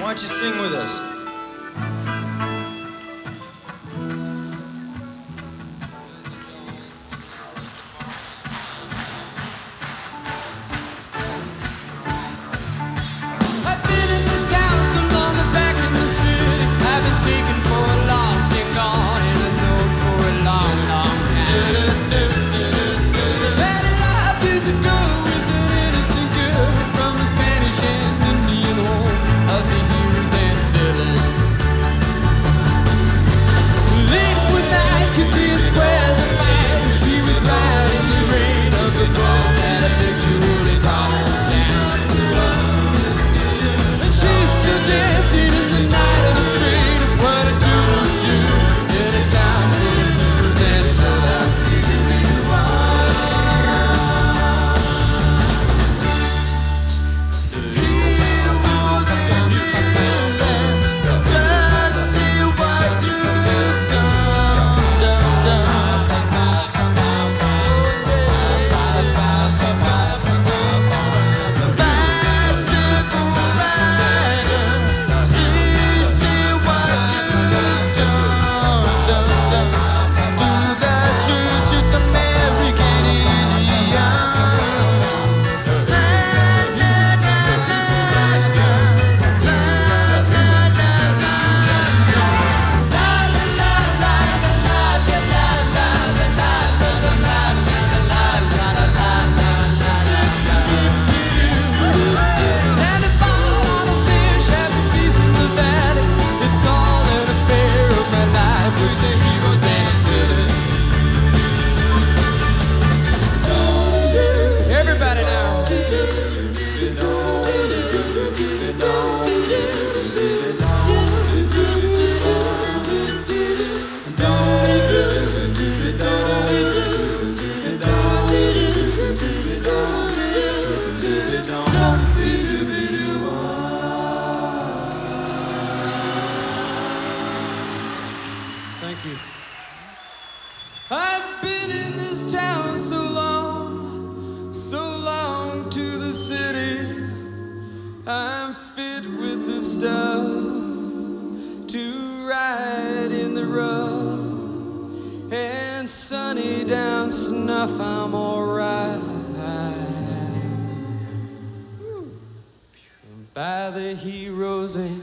Why don't you sing with us? Thank you. I've been in this town so long to the city. I'm fit with the stuff to ride in the rough, and sunny down Snuff, I'm alright. By the heroes and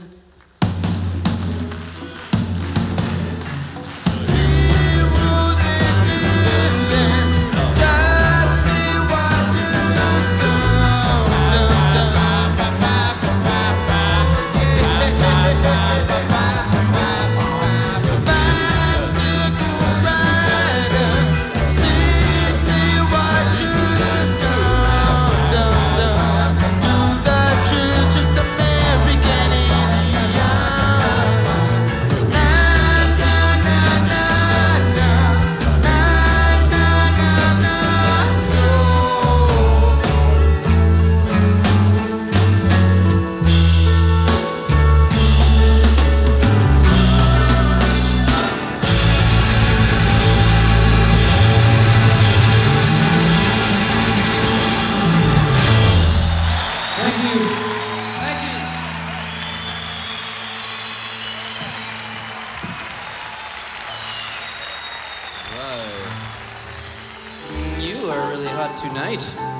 You are really hot tonight.